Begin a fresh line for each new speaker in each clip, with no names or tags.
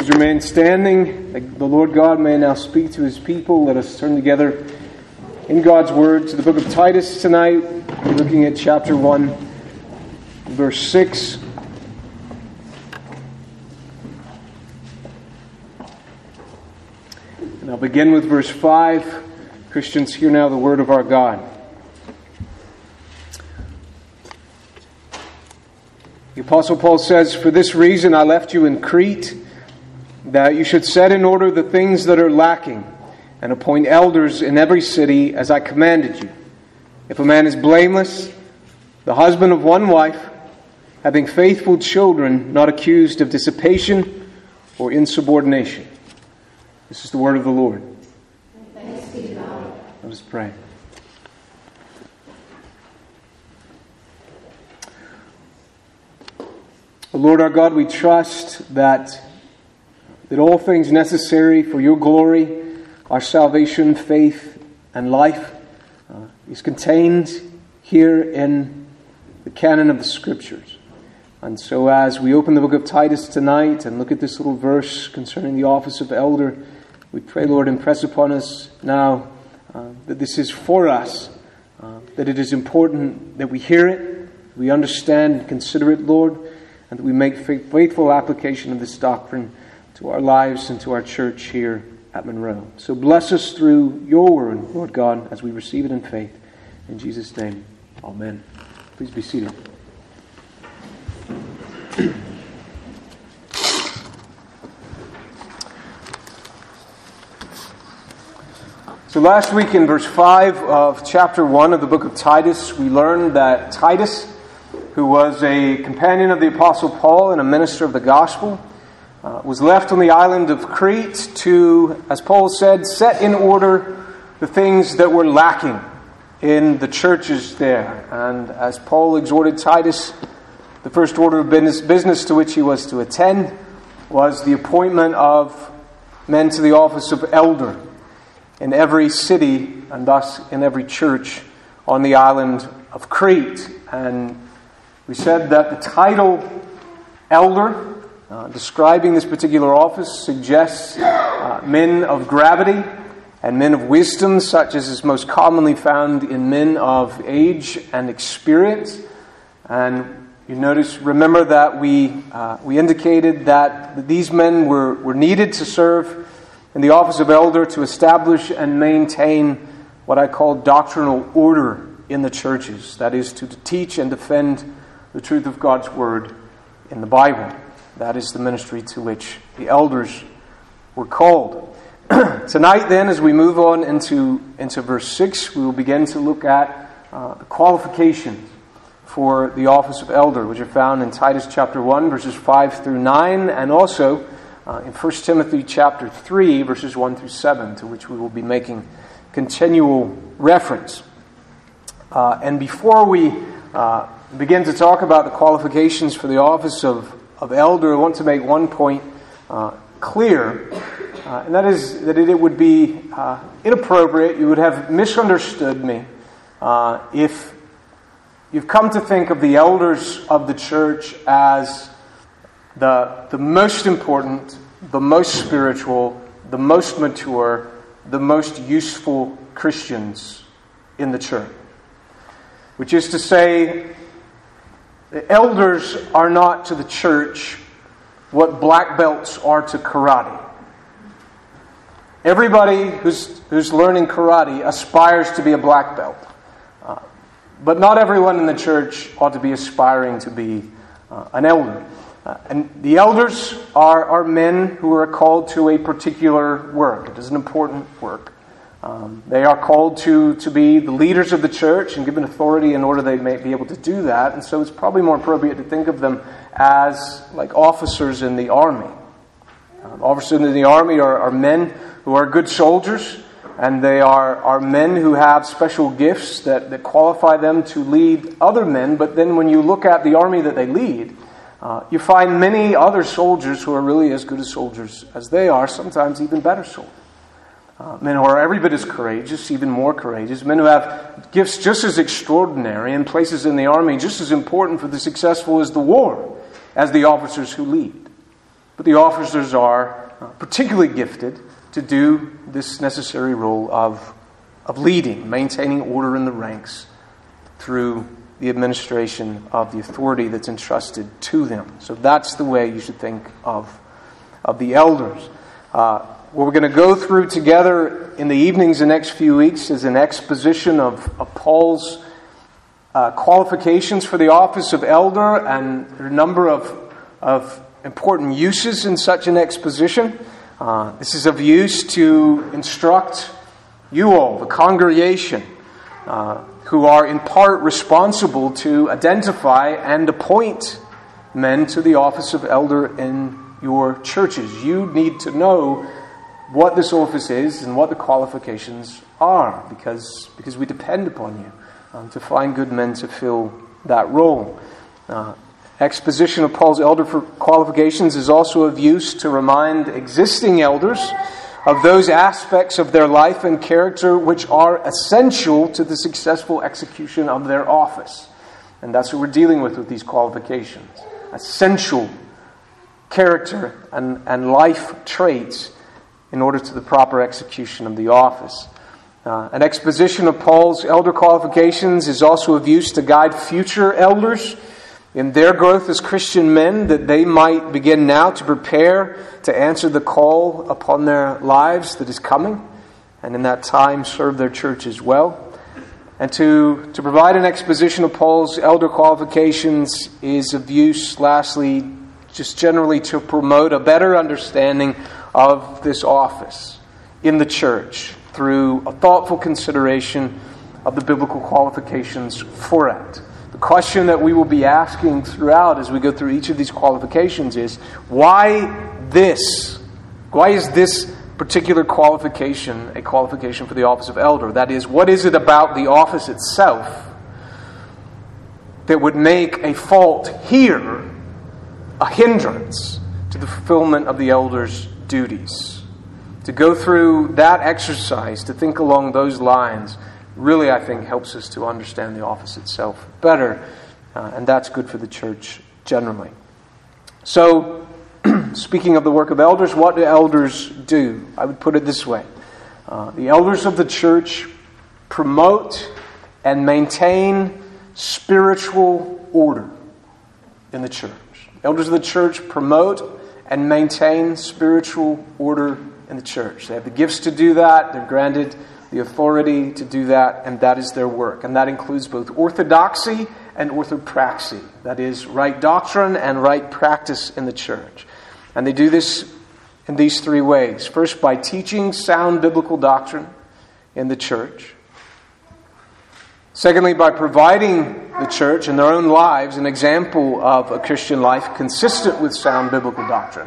Please remain standing. The Lord God may now speak to His people. Let us turn together in God's Word to the book of Titus tonight. We're looking at chapter 1, verse 6. And I'll begin with verse 5. Christians, hear now the word of our God. The Apostle Paul says, "For this reason I left you in Crete, that you should set in order the things that are lacking, and appoint elders in every city as I commanded you. If a man is blameless, the husband of one wife, having faithful children, not accused of dissipation or insubordination." This is the word of the Lord.
Thanks be to God.
Let us pray. Lord our God, we trust that all things necessary for your glory, our salvation, faith, and life is contained here in the canon of the Scriptures. And so as we open the book of Titus tonight and look at this little verse concerning the office of elder, we pray, Lord, impress upon us now that this is for us, that it is important that we hear it, we understand and consider it, Lord, and that we make faithful application of this doctrine to our lives and to our church here at Monroe. So bless us through your word, Lord God, as we receive it in faith. In Jesus' name, amen. Please be seated. So last week in verse 5 of chapter 1 of the book of Titus, we learned that Titus, who was a companion of the Apostle Paul and a minister of the gospel, was left on the island of Crete to, as Paul said, set in order the things that were lacking in the churches there. And as Paul exhorted Titus, the first order of business to which he was to attend was the appointment of men to the office of elder in every city and thus in every church on the island of Crete. And we said that the title elder, describing this particular office, suggests men of gravity and men of wisdom, such as is most commonly found in men of age and experience. And you remember that we indicated that these men were needed to serve in the office of elder to establish and maintain what I call doctrinal order in the churches. That is, to teach and defend the truth of God's Word in the Bible. That is the ministry to which the elders were called. Tonight then, as we move on into verse 6, we will begin to look at the qualifications for the office of elder, which are found in Titus chapter 1, verses 5 through 9, and also in 1 Timothy chapter 3, verses 1 through 7, to which we will be making continual reference. And before we begin to talk about the qualifications for the office of elder, I want to make one point clear, and that is that it would be inappropriate, you would have misunderstood me, if you've come to think of the elders of the church as the most important, the most spiritual, the most mature, the most useful Christians in the church. Which is to say, the elders are not to the church what black belts are to karate. Everybody who's learning karate aspires to be a black belt. But not everyone in the church ought to be aspiring to be an elder. And the elders are men who are called to a particular work. It is an important work. They are called to be the leaders of the church and given authority in order they may be able to do that. And so it's probably more appropriate to think of them as like officers in the army. Officers in the army are men who are good soldiers, and they are men who have special gifts that qualify them to lead other men. But then when you look at the army that they lead, you find many other soldiers who are really as good as soldiers as they are, sometimes even better soldiers. Men who are every bit as courageous, even more courageous. Men who have gifts just as extraordinary and places in the army just as important for the successful as the war, as the officers who lead. but the officers are particularly gifted to do this necessary role of leading, maintaining order in the ranks through the administration of the authority that's entrusted to them. So that's the way you should think of the elders. What we're going to go through together in the evenings the next few weeks is an exposition of Paul's qualifications for the office of elder, and there are a number of important uses in such an exposition. This is of use to instruct you all, the congregation, who are in part responsible to identify and appoint men to the office of elder in your churches. You need to know what this office is and what the qualifications are, because we depend upon you to find good men to fill that role. Exposition of Paul's elder qualifications is also of use to remind existing elders of those aspects of their life and character which are essential to the successful execution of their office. And that's what we're dealing with these qualifications. Essential character and life traits in order to the proper execution of the office. An exposition of Paul's elder qualifications is also of use to guide future elders in their growth as Christian men, that they might begin now to prepare to answer the call upon their lives that is coming, and in that time serve their church as well. And to provide an exposition of Paul's elder qualifications is of use, lastly, just generally to promote a better understanding of this office in the church through a thoughtful consideration of the biblical qualifications for it. The question that we will be asking throughout as we go through each of these qualifications is, why this? Why is this particular qualification a qualification for the office of elder? That is, what is it about the office itself that would make a fault here a hindrance to the fulfillment of the elder's duties? To go through that exercise, to think along those lines, really, I think, helps us to understand the office itself better, and that's good for the church generally. So, speaking of the work of elders, what do elders do? I would put it this way. The elders of the church promote and maintain spiritual order in the church. Elders of the church promote and maintain spiritual order in the church. They have the gifts to do that. They're granted the authority to do that, and that is their work. And that includes both orthodoxy and orthopraxy. That is, right doctrine and right practice in the church. And they do this in these three ways. First, by teaching sound biblical doctrine in the church. Secondly, by providing the church in their own lives an example of a Christian life consistent with sound biblical doctrine.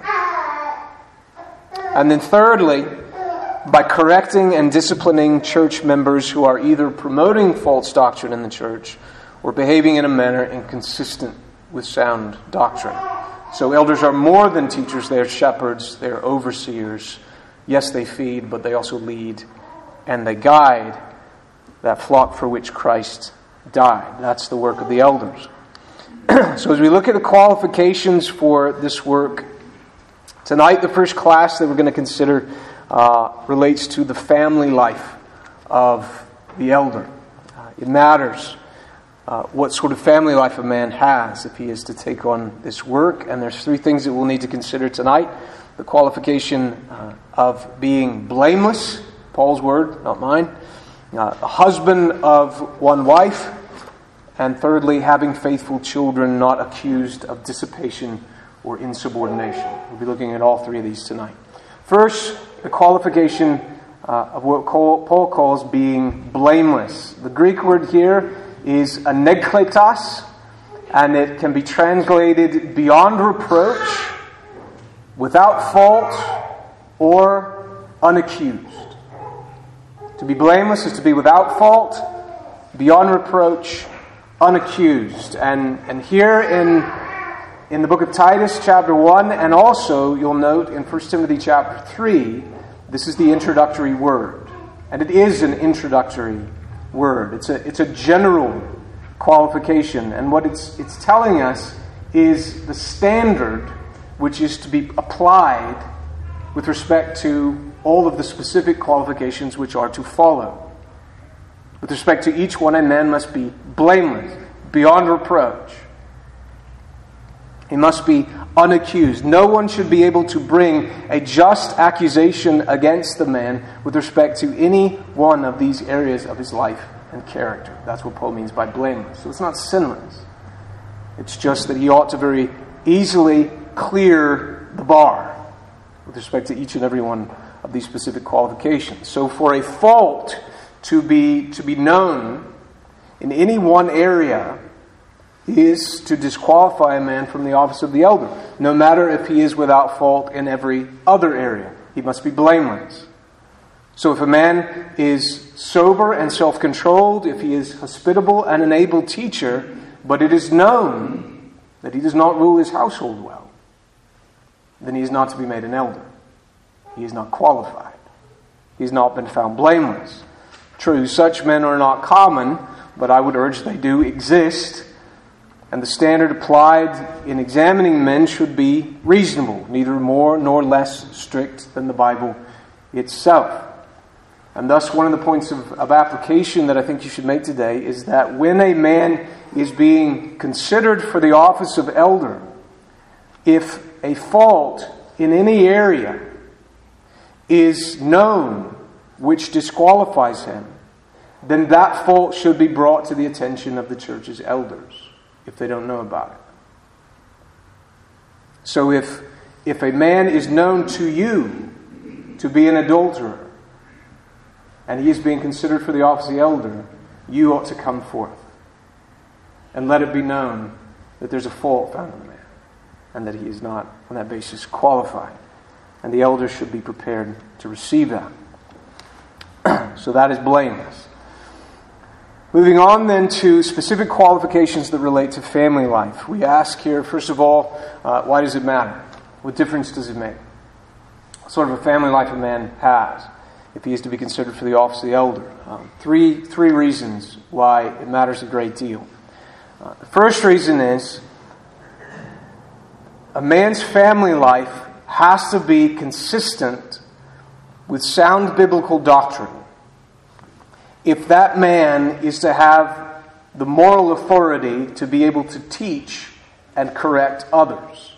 And then thirdly, by correcting and disciplining church members who are either promoting false doctrine in the church or behaving in a manner inconsistent with sound doctrine. So elders are more than teachers. They are shepherds. They are overseers. Yes, they feed, but they also lead and they guide that flock for which Christ died. That's the work of the elders. So as we look at the qualifications for this work, tonight the first class that we're going to consider relates to the family life of the elder. It matters what sort of family life a man has if he is to take on this work. And there's three things that we'll need to consider tonight. The qualification of being blameless, Paul's word, not mine. A husband of one wife. And thirdly, having faithful children not accused of dissipation or insubordination. We'll be looking at all three of these tonight. First, the qualification of what Paul calls being blameless. The Greek word here is anekletos, and it can be translated beyond reproach, without fault, or unaccused. To be blameless is to be without fault, beyond reproach, unaccused. And here in the book of Titus, chapter 1, and also, you'll note, in 1 Timothy chapter 3, this is the introductory word. And it is an introductory word. It's a general qualification. And what it's telling us is the standard which is to be applied with respect to all of the specific qualifications which are to follow. With respect to each one, a man must be blameless, beyond reproach. He must be unaccused. No one should be able to bring a just accusation against the man with respect to any one of these areas of his life and character. That's what Paul means by blameless. So it's not sinless. It's just that he ought to very easily clear the bar with respect to each and every one of these specific qualifications. So for a fault to be known in any one area is to disqualify a man from the office of the elder, no matter if he is without fault in every other area. He must be blameless. So if a man is sober and self-controlled, if he is hospitable and an able teacher, but it is known that he does not rule his household well, then he is not to be made an elder. He is not qualified. He has not been found blameless. True, such men are not common, but I would urge they do exist. And the standard applied in examining men should be reasonable, neither more nor less strict than the Bible itself. And thus one of the points of application that I think you should make today is that when a man is being considered for the office of elder, if a fault in any area is known which disqualifies him, then that fault should be brought to the attention of the church's elders if they don't know about it. So if a man is known to you to be an adulterer and he is being considered for the office of the elder, you ought to come forth and let it be known that there's a fault found in the man and that he is not on that basis qualified. And the elders should be prepared to receive that. So that is blameless. Moving on then to specific qualifications that relate to family life. We ask here, first of all, why does it matter? What difference does it make? What sort of a family life a man has if he is to be considered for the office of the elder? Three reasons why it matters a great deal. The first reason is a man's family life has to be consistent with sound biblical doctrine if that man is to have the moral authority to be able to teach and correct others.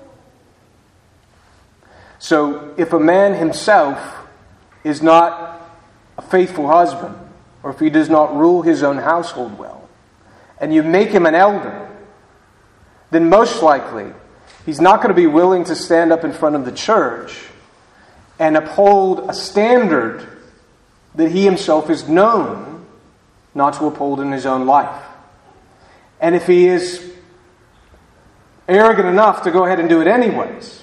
So if a man himself is not a faithful husband, or if he does not rule his own household well, and you make him an elder, then most likely he's not going to be willing to stand up in front of the church and uphold a standard that he himself is known not to uphold in his own life. And if he is arrogant enough to go ahead and do it anyways,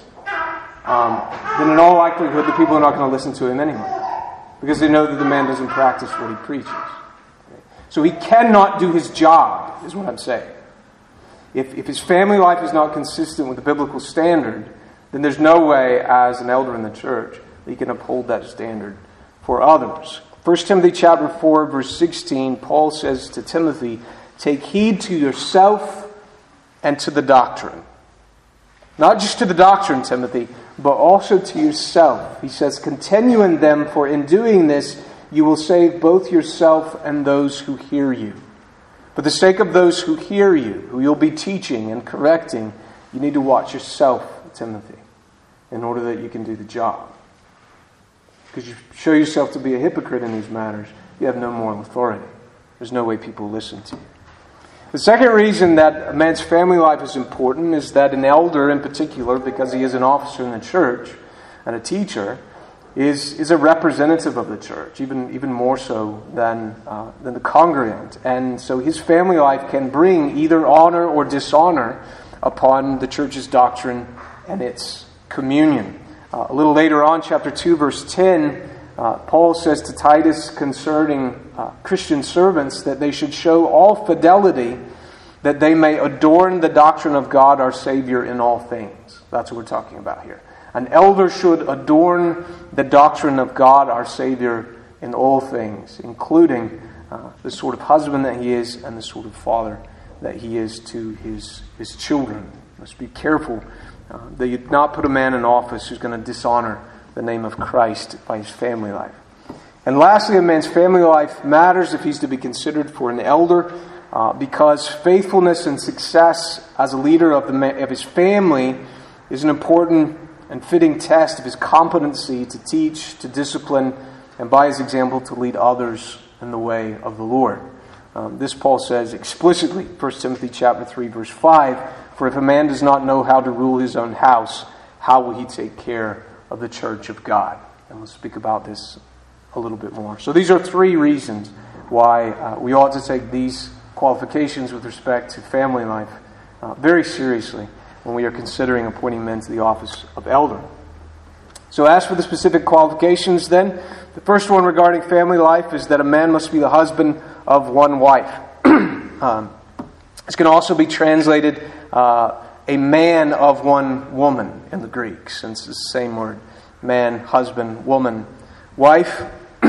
then in all likelihood the people are not going to listen to him anyway, because they know that the man doesn't practice what he preaches. So he cannot do his job, is what I'm saying. If his family life is not consistent with the biblical standard, then there's no way as an elder in the church that he can uphold that standard for others. 1 Timothy chapter 4, verse 16, Paul says to Timothy, "Take heed to yourself and to the doctrine." Not just to the doctrine, Timothy, but also to yourself. He says, "Continue in them, for in doing this you will save both yourself and those who hear you." For the sake of those who hear you, who you'll be teaching and correcting, you need to watch yourself, Timothy, in order that you can do the job. Because you show yourself to be a hypocrite in these matters, you have no moral authority. There's no way people listen to you. The second reason that a man's family life is important is that an elder in particular, because he is an officer in the church and a teacher, is a representative of the church, even more so than the congregant. And so his family life can bring either honor or dishonor upon the church's doctrine and its communion. A little later on, chapter 2, verse 10, Paul says to Titus concerning Christian servants that they should show all fidelity, that they may adorn the doctrine of God our Savior in all things. That's what we're talking about here. An elder should adorn the doctrine of God our Savior in all things, including the sort of husband that he is and the sort of father that he is to his children. Must be careful That you not put a man in office who's going to dishonor the name of Christ by his family life. And lastly, a man's family life matters if he's to be considered for an elder, because faithfulness and success as a leader of his family is an important and fitting test of his competency to teach, to discipline, and by his example to lead others in the way of the Lord. This Paul says explicitly, 1 Timothy chapter 3, verse 5, "For if a man does not know how to rule his own house, how will he take care of the church of God?" And we'll speak about this a little bit more. So these are three reasons why we ought to take these qualifications with respect to family life very seriously when we are considering appointing men to the office of elder. So as for the specific qualifications then, the first one regarding family life is that a man must be the husband of one wife. This can also be translated a man of one woman in the Greek, since it's the same word. Man, husband, woman, wife.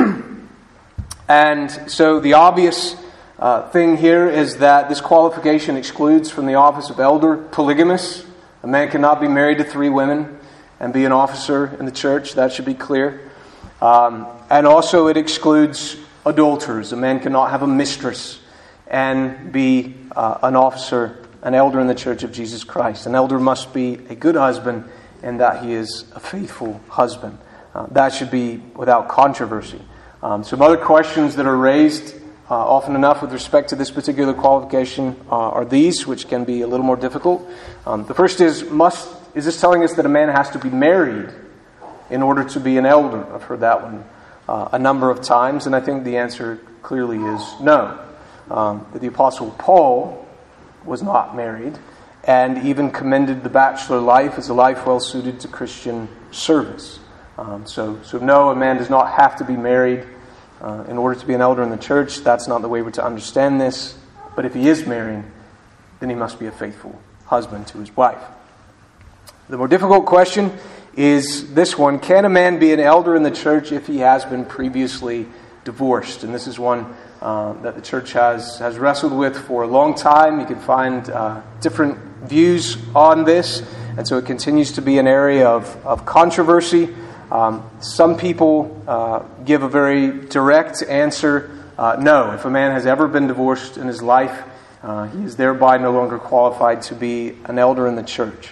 And so the obvious thing here is that this qualification excludes from the office of elder polygamists. A man cannot be married to 3 women and be an officer in the church. That should be clear. And also it excludes adulterers. A man cannot have a mistress and be an officer, an elder in the church of Jesus Christ. An elder must be a good husband and that he is a faithful husband. That should be without controversy. Some other questions that are raised often enough with respect to this particular qualification are these, which can be a little more difficult. The first is this telling us that a man has to be married in order to be an elder? I've heard that one a number of times, and I think the answer clearly is no. That the Apostle Paul was not married, and even commended the bachelor life as a life well suited to Christian service. So no, a man does not have to be married in order to be an elder in the church. That's not the way we're to understand this. But if he is married, then he must be a faithful husband to his wife. The more difficult question is this one: can a man be an elder in the church if he has been previously divorced? And this is one that the church has wrestled with for a long time. You can find different views on this, and so it continues to be an area of controversy. Some people give a very direct answer: no. If a man has ever been divorced in his life, he is thereby no longer qualified to be an elder in the church.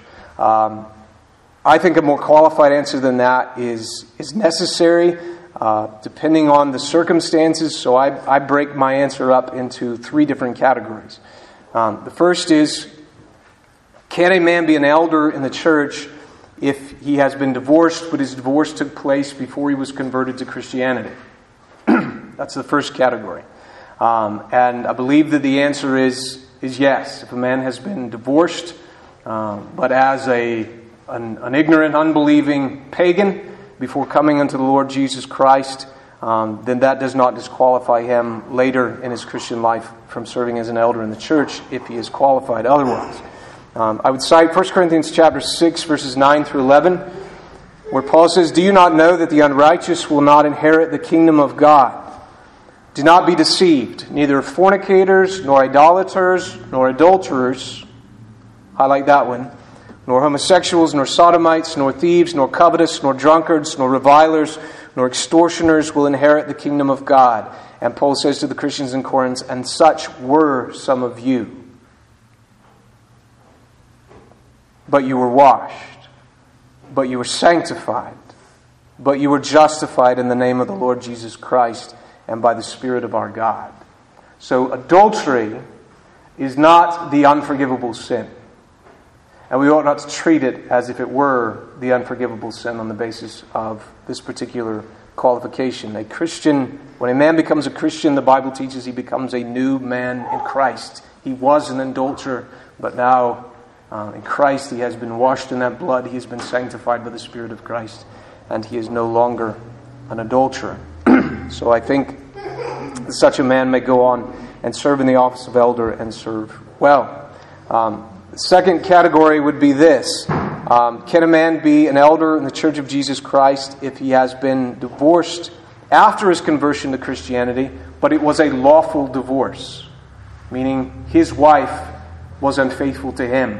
I think a more qualified answer than that is necessary, depending on the circumstances. So I break my answer up into 3 different categories. The first is, can a man be an elder in the church if he has been divorced, but his divorce took place before he was converted to Christianity? That's the first category. And I believe that the answer is yes. If a man has been divorced, but as an ignorant, unbelieving pagan before coming unto the Lord Jesus Christ, then that does not disqualify him later in his Christian life from serving as an elder in the church if he is qualified otherwise. I would cite 1 Corinthians chapter 6, verses 9 through 11, where Paul says, "Do you not know that the unrighteous will not inherit the kingdom of God? Do not be deceived. Neither fornicators, nor idolaters, nor adulterers," highlight that one, "nor homosexuals, nor sodomites, nor thieves, nor covetous, nor drunkards, nor revilers, nor extortioners will inherit the kingdom of God." And Paul says to the Christians in Corinth, "And such were some of you. But you were washed, but you were sanctified, but you were justified in the name of the Lord Jesus Christ and by the Spirit of our God." So adultery is not the unforgivable sin. And we ought not to treat it as if it were the unforgivable sin on the basis of this particular qualification. A Christian, when a man becomes a Christian, the Bible teaches he becomes a new man in Christ. He was an adulterer, but now in Christ he has been washed in that blood. He has been sanctified by the Spirit of Christ, and he is no longer an adulterer. So I think that such a man may go on and serve in the office of elder and serve well. The second category would be this: can a man be an elder in the Church of Jesus Christ if he has been divorced after his conversion to Christianity, but it was a lawful divorce, meaning his wife was unfaithful to him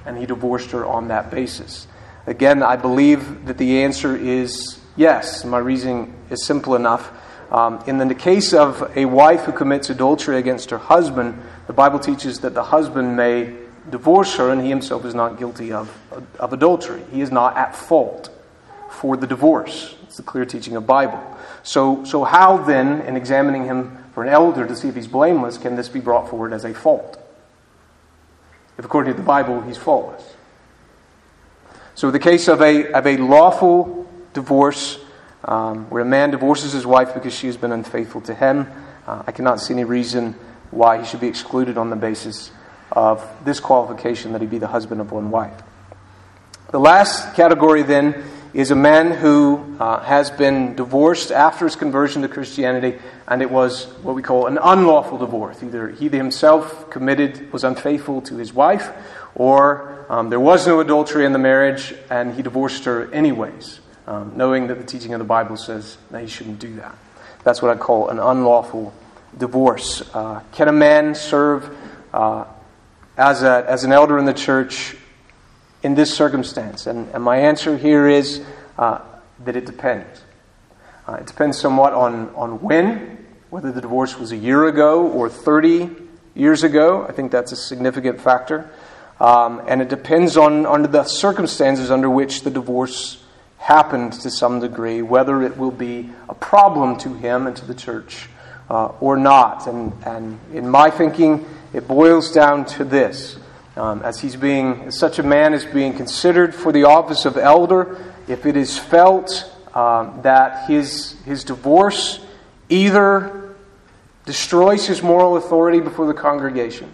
and he divorced her on that basis. Again, I believe that the answer is yes. My reasoning is simple enough. In the case of a wife who commits adultery against her husband, the Bible teaches that the husband may divorce her, and he himself is not guilty of adultery. He is not at fault for the divorce. It's the clear teaching of the Bible. So how then, in examining him for an elder to see if he's blameless, can this be brought forward as a fault? If according to the Bible, he's faultless. So the case of a lawful divorce, where a man divorces his wife because she has been unfaithful to him, I cannot see any reason why he should be excluded on the basis of this qualification that he be the husband of one wife. The last category then is a man who has been divorced after his conversion to Christianity, and it was what we call an unlawful divorce. Either he himself was unfaithful to his wife, or there was no adultery in the marriage and he divorced her anyways, knowing that the teaching of the Bible says that he shouldn't do that. That's what I call an unlawful divorce. Can a man serve as an elder in the church in this circumstance? And my answer here is that it depends. It depends somewhat on whether the divorce was a year ago or 30 years ago. I think that's a significant factor. And it depends on the circumstances under which the divorce happened to some degree, whether it will be a problem to him and to the church or not. And in my thinking, it boils down to this. As such a man is being considered for the office of elder, if it is felt that his divorce either destroys his moral authority before the congregation,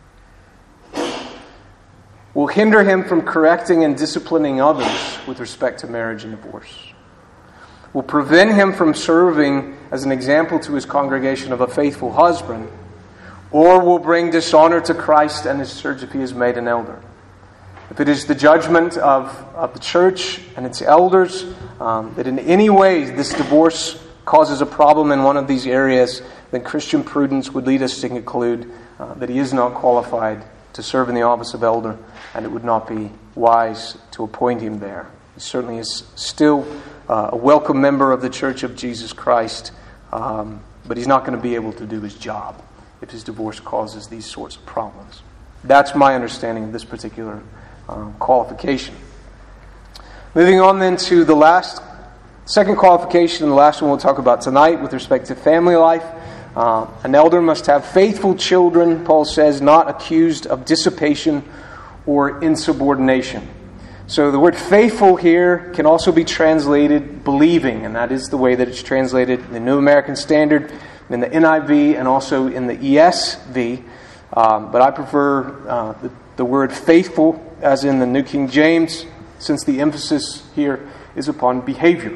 will hinder him from correcting and disciplining others with respect to marriage and divorce, will prevent him from serving as an example to his congregation of a faithful husband, or will bring dishonor to Christ and his church if he is made an elder. If it is the judgment of the church and its elders that in any way this divorce causes a problem in one of these areas, then Christian prudence would lead us to conclude that he is not qualified to serve in the office of elder, and it would not be wise to appoint him there. He certainly is still a welcome member of the Church of Jesus Christ, but he's not going to be able to do his job if his divorce causes these sorts of problems. That's my understanding of this particular qualification. Moving on then to the second qualification, and the last one we'll talk about tonight with respect to family life. An elder must have faithful children, Paul says, not accused of dissipation or insubordination. So the word faithful here can also be translated believing, and that is the way that it's translated in the New American Standard, in the NIV, and also in the ESV. But I prefer the word faithful, as in the New King James, since the emphasis here is upon behavior.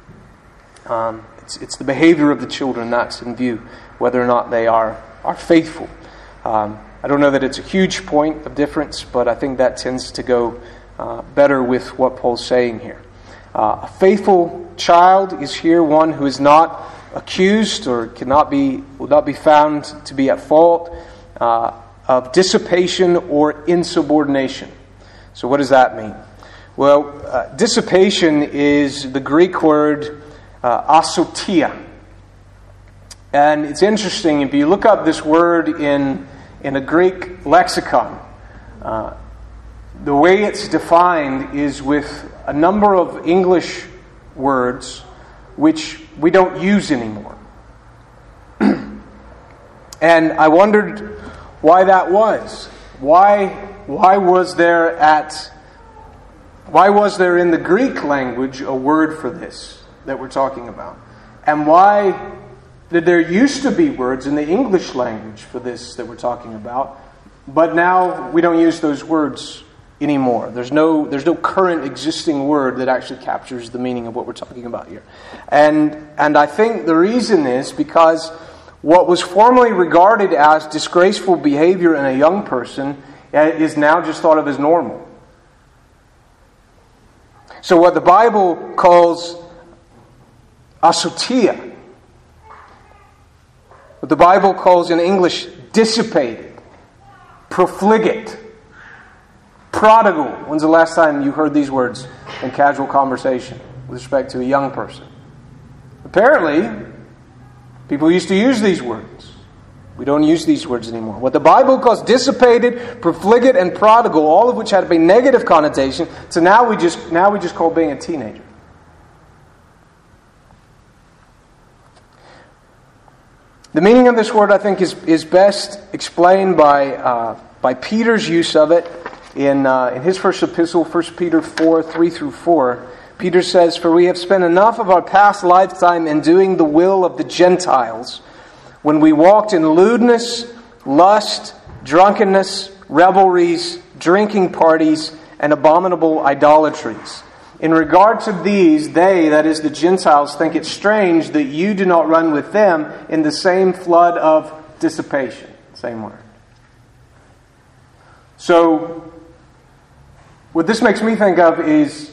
It's the behavior of the children that's in view, whether or not they are faithful. I don't know that it's a huge point of difference, but I think that tends to go better with what Paul's saying here. A faithful child is here one who is not accused or will not be found to be at fault of dissipation or insubordination. So what does that mean? Well, dissipation is the Greek word asotia. And it's interesting, if you look up this word in a Greek lexicon, the way it's defined is with a number of English words which we don't use anymore. And I wondered why that was. Why was there in the Greek language a word for this that we're talking about? And why did there used to be words in the English language for this that we're talking about, but now we don't use those words anymore? There's no current existing word that actually captures the meaning of what we're talking about here. And I think the reason is because what was formerly regarded as disgraceful behavior in a young person is now just thought of as normal. So what the Bible calls asotia, what the Bible calls in English dissipated, profligate, Prodigal. When's the last time you heard these words in casual conversation with respect to a young person? Apparently, people used to use these words. We don't use these words anymore. What the Bible calls dissipated, profligate, and prodigal, all of which had a negative connotation, so now we just call being a teenager. The meaning of this word, I think, is best explained by Peter's use of it in his first epistle, 1 Peter 4, 3 through 4. Peter says, "For we have spent enough of our past lifetime in doing the will of the Gentiles, when we walked in lewdness, lust, drunkenness, revelries, drinking parties, and abominable idolatries. In regard to these, they, that is the Gentiles, think it strange that you do not run with them in the same flood of dissipation." Same word. So, what this makes me think of is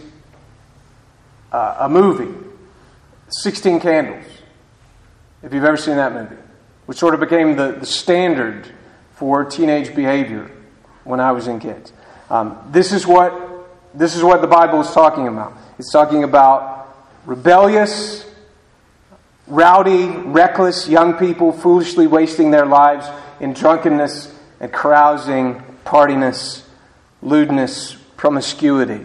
a movie, 16 Candles, if you've ever seen that movie, which sort of became the standard for teenage behavior when I was in kids. This is what the Bible is talking about. It's talking about rebellious, rowdy, reckless young people foolishly wasting their lives in drunkenness and carousing, partiness, lewdness, promiscuity.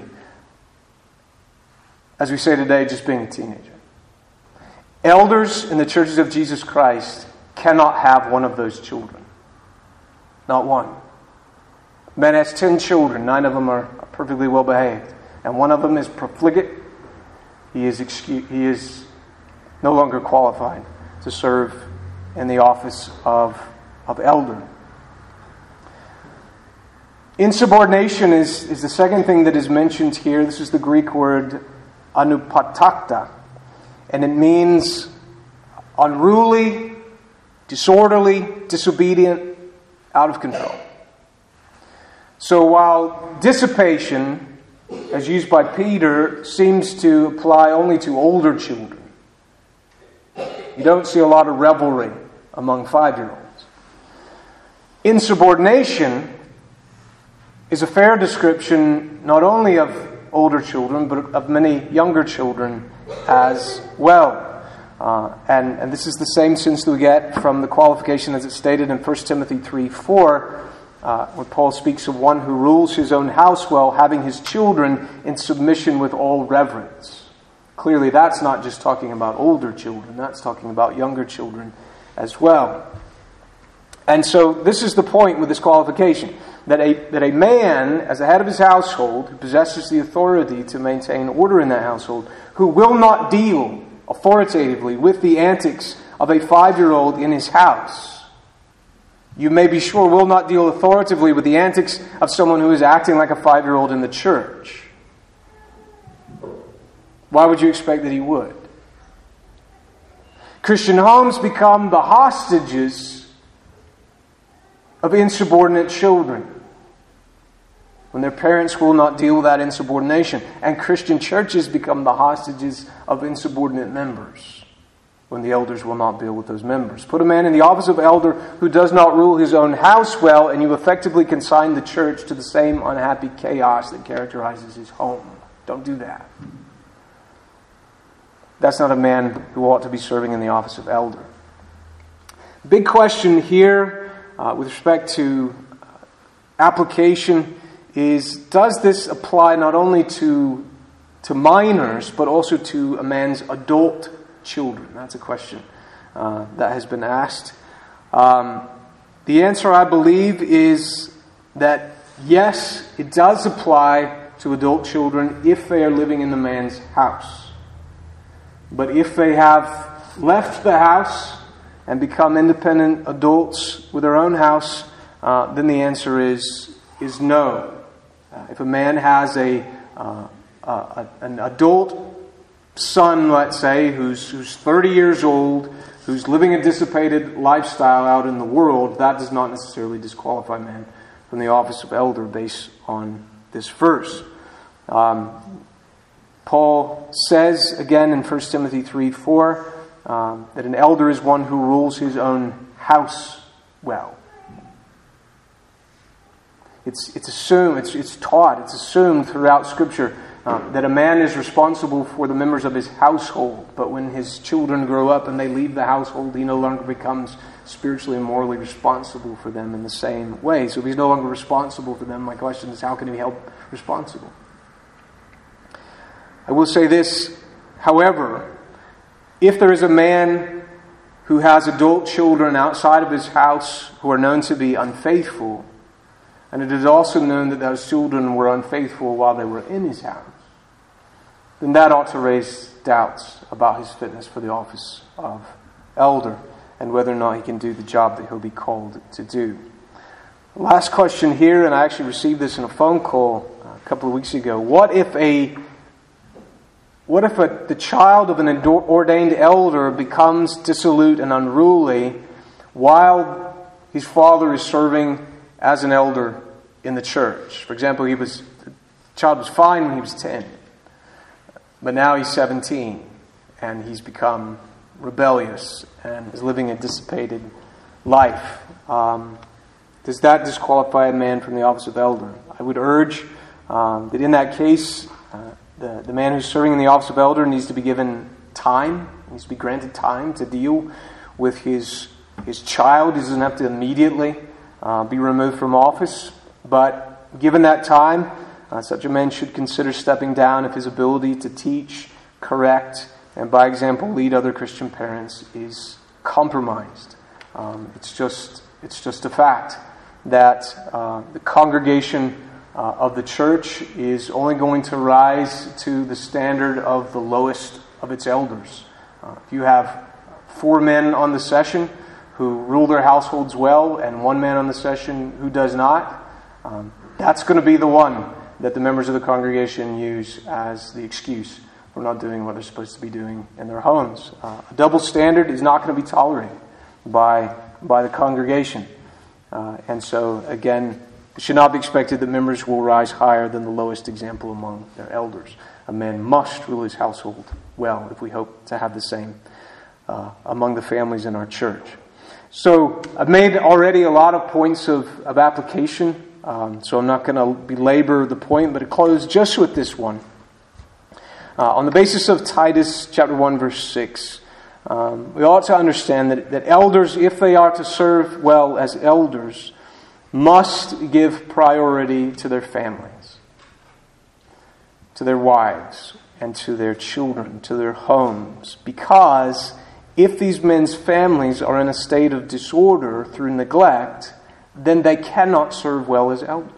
As we say today, just being a teenager. Elders in the churches of Jesus Christ cannot have one of those children. Not one. A man has 10 children. 9 of them are perfectly well behaved. And one of them is profligate. He is no longer qualified to serve in the office of elder. Insubordination is the second thing that is mentioned here. This is the Greek word anupatakta. And it means unruly, disorderly, disobedient, out of control. So while dissipation, as used by Peter, seems to apply only to older children, you don't see a lot of revelry among 5-year-olds. Insubordination is a fair description not only of older children, but of many younger children as well. And this is the same sense that we get from the qualification as it's stated in 1 Timothy 3:4, where Paul speaks of one who rules his own house well, having his children in submission with all reverence. Clearly that's not just talking about older children, that's talking about younger children as well. And so this is the point with this qualification, that a man, as the head of his household, who possesses the authority to maintain order in that household, who will not deal authoritatively with the antics of a 5-year-old in his house, you may be sure will not deal authoritatively with the antics of someone who is acting like a 5-year-old in the church. Why would you expect that he would? Christian homes become the hostages of insubordinate children when their parents will not deal with that insubordination. And Christian churches become the hostages of insubordinate members when the elders will not deal with those members. Put a man in the office of elder who does not rule his own house well, and you effectively consign the church to the same unhappy chaos that characterizes his home. Don't do that. That's not a man who ought to be serving in the office of elder. Big question here with respect to application is, does this apply not only to minors, but also to a man's adult children? That's a question that has been asked. The answer, I believe, is that yes, it does apply to adult children if they are living in the man's house. But if they have left the house and become independent adults with their own house, then the answer is no. If a man has an adult son, let's say, who's 30 years old, who's living a dissipated lifestyle out in the world, that does not necessarily disqualify man from the office of elder based on this verse. Paul says again in 1 Timothy 3:4 that an elder is one who rules his own house well. It's assumed, it's taught, it's assumed throughout Scripture that a man is responsible for the members of his household, but when his children grow up and they leave the household, he no longer becomes spiritually and morally responsible for them in the same way. So if he's no longer responsible for them, my question is, how can he be held responsible? I will say this, however, if there is a man who has adult children outside of his house who are known to be unfaithful, and it is also known that those children were unfaithful while they were in his house, then that ought to raise doubts about his fitness for the office of elder and whether or not he can do the job that he'll be called to do. Last question here, and I actually received this in a phone call a couple of weeks ago. What if the child of an ordained elder becomes dissolute and unruly while his father is serving as an elder in the church? For example, the child was fine when he was 10, but now he's 17 and he's become rebellious and is living a dissipated life. Does that disqualify a man from the office of elder? I would urge that in that case, the man who's serving in the office of elder needs to be given time, needs to be granted time to deal with his child. He doesn't have to immediately be removed from office, but given that time, such a man should consider stepping down if his ability to teach, correct, and by example lead other Christian parents is compromised. It's just a fact that the congregation of the church is only going to rise to the standard of the lowest of its elders. If you have 4 men on the session who rule their households well and 1 man on the session who does not, that's going to be the one that the members of the congregation use as the excuse for not doing what they're supposed to be doing in their homes. A double standard is not going to be tolerated by the congregation. And so, again, it should not be expected that members will rise higher than the lowest example among their elders. A man must rule his household well if we hope to have the same among the families in our church. So I've made already a lot of points of application, so I'm not going to belabor the point, but to close just with this one. On the basis of Titus chapter 1, verse 6, we ought to understand that elders, if they are to serve well as elders, must give priority to their families, to their wives, and to their children, to their homes. Because if these men's families are in a state of disorder through neglect, then they cannot serve well as elders.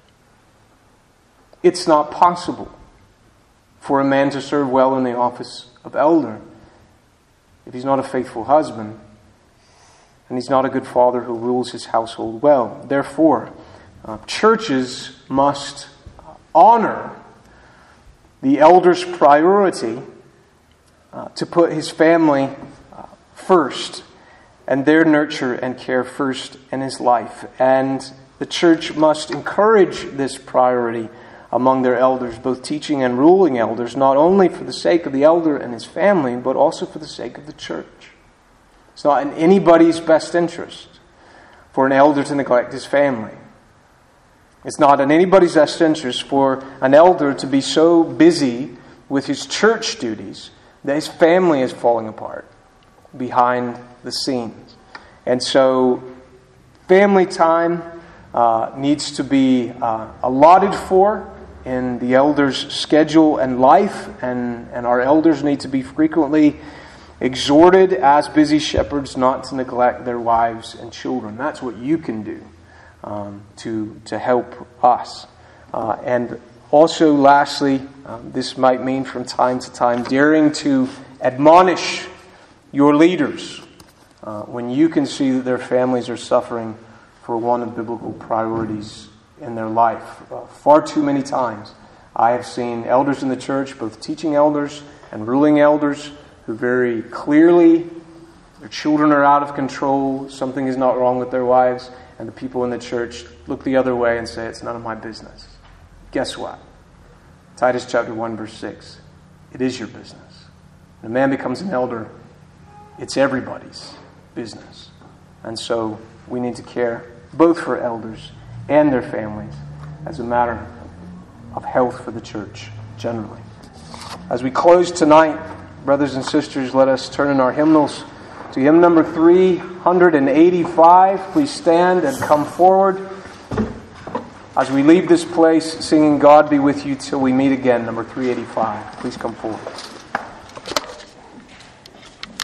It's not possible for a man to serve well in the office of elder if he's not a faithful husband and he's not a good father who rules his household well. Therefore, churches must honor the elder's priority to put his family first and their nurture and care first in his life. And the church must encourage this priority among their elders, both teaching and ruling elders, not only for the sake of the elder and his family, but also for the sake of the church. It's not in anybody's best interest for an elder to neglect his family. It's not in anybody's best interest for an elder to be so busy with his church duties that his family is falling apart behind the scenes. And so family time needs to be allotted for in the elder's schedule and life, and our elders need to be frequently exhorted as busy shepherds not to neglect their wives and children. That's what you can do to help us. And also, lastly, this might mean from time to time daring to admonish your leaders when you can see that their families are suffering for one of biblical priorities in their life. Far too many times I have seen elders in the church, both teaching elders and ruling elders, who very clearly, their children are out of control, something is not wrong with their wives, and the people in the church look the other way and say, it's none of my business. Guess what? Titus chapter 1, verse 6. It is your business. When a man becomes an elder, it's everybody's business. And so we need to care both for elders and their families as a matter of health for the church generally. As we close tonight, brothers and sisters, let us turn in our hymnals to hymn number 385. Please stand and come forward as we leave this place singing God Be With You Till We Meet Again, number 385. Please come forward.